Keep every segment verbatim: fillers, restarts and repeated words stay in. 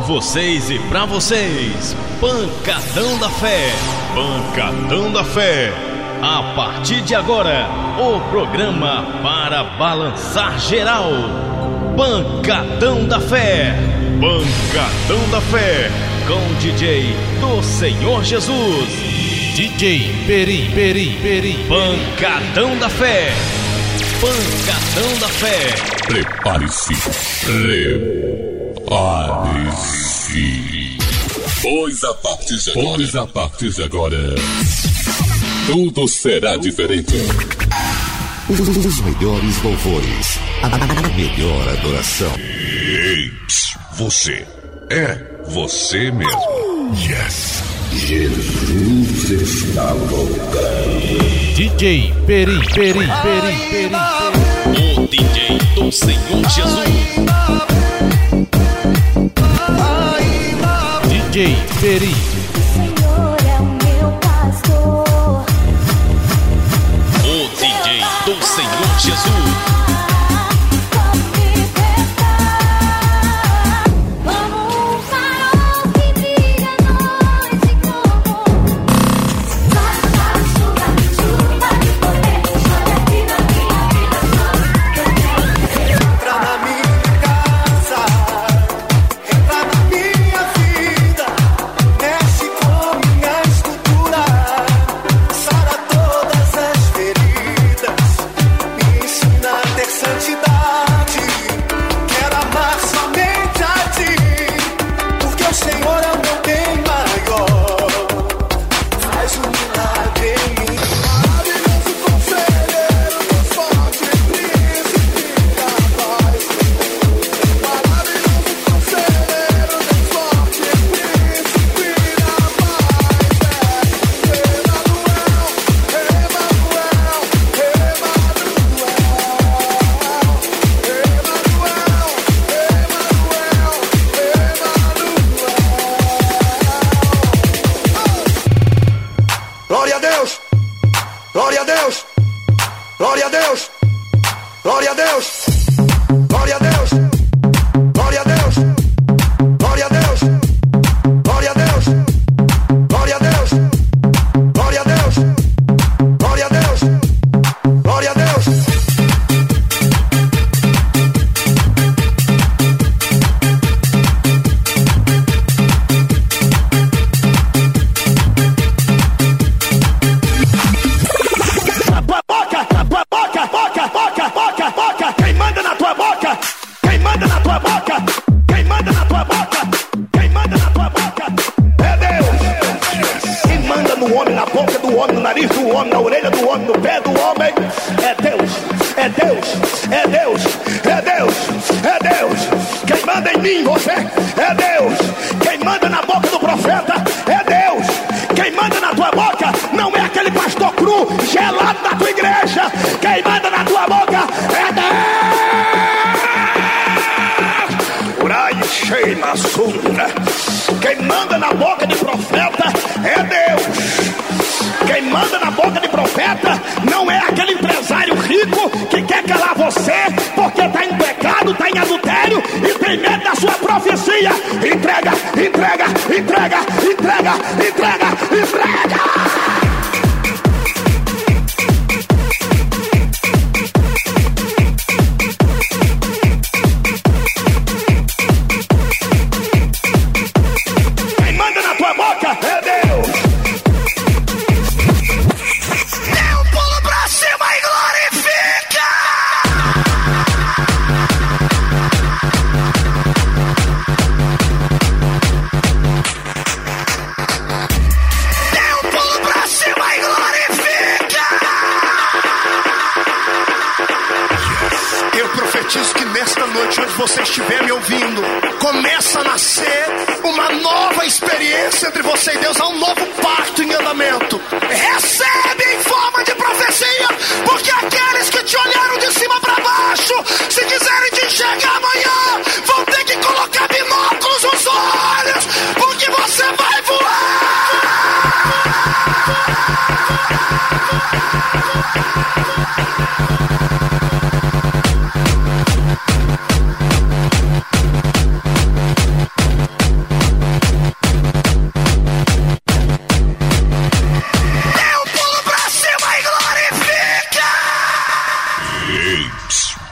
vocês e pra vocês, Pancadão da Fé, Pancadão da Fé. A partir de agora, o programa para balançar geral. Pancadão da Fé, Pancadão da Fé, com o D J do Senhor Jesus, D J Peri, Peri, Peri. Pancadão da Fé, Pancadão da Fé. Prepare-se, prepare-se. Pois a partir de agora, pois a partir de agora, tudo será diferente. Os, os melhores louvores, a melhor adoração. Ei, você, é você mesmo. Yes. Jesus está voltando. D J Peri, Peri, Peri, Peri. O D J do Senhor Jesus. D J Peri. O Senhor é o meu pastor. O D J do Senhor Jesus.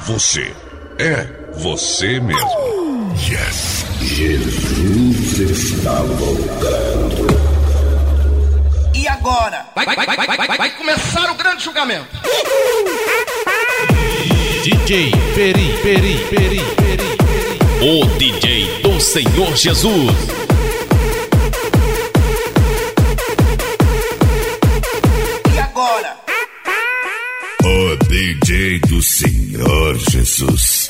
você. É você mesmo. Yes. Jesus está voltando. E agora? Vai, vai, vai, vai, vai, vai, vai começar o grande julgamento. D J Peri, Peri, Peri, Peri. O D J do Senhor Jesus. E agora? O D J do Senhor Jesus.